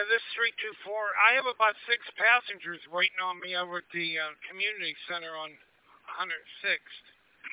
Yeah, this 324. I have about 6 passengers waiting on me over at the community center on 106th.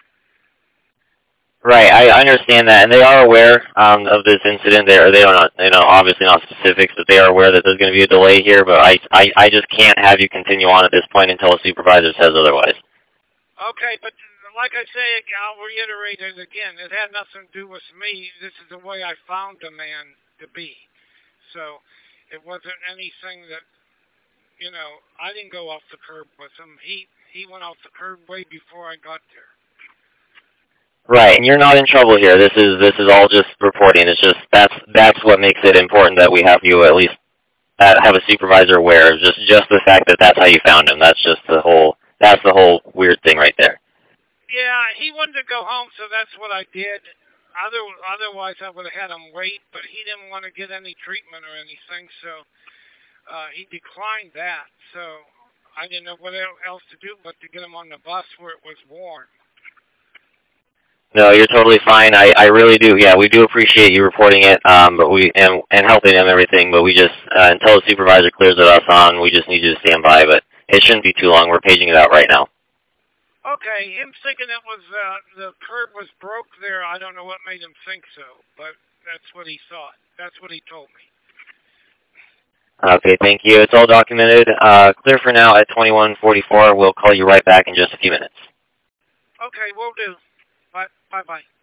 Right, I understand that, and they are aware of this incident. They are not, obviously not specifics, but they are aware that there's going to be a delay here. But I just can't have you continue on at this point until a supervisor says otherwise. Okay, but like I say, I'll reiterate it again. It had nothing to do with me. This is the way I found the man to be. So it wasn't anything that, I didn't go off the curb with him. He went off the curb way before I got there. Right, and you're not in trouble here. This is all just reporting. It's just that's what makes it important that we have you at least have a supervisor aware of just the fact that that's how you found him. That's the whole weird thing right there. Yeah, he wanted to go home, so that's what I did. Otherwise, I would have had him wait, but he didn't want to get any treatment or anything, so he declined that. So I didn't know what else to do but to get him on the bus where it was warm. No, you're totally fine. I really do. Yeah, we do appreciate you reporting it, but we and helping him and everything. But we just until the supervisor clears it us on, we just need you to stand by. But it shouldn't be too long. We're paging it out right now. Okay, him thinking it was the curb was broke there. I don't know what made him think so, but that's what he thought. That's what he told me. Okay, thank you. It's all documented. Clear for now at 21:44. We'll call you right back in just a few minutes. Okay, will do. Bye-bye.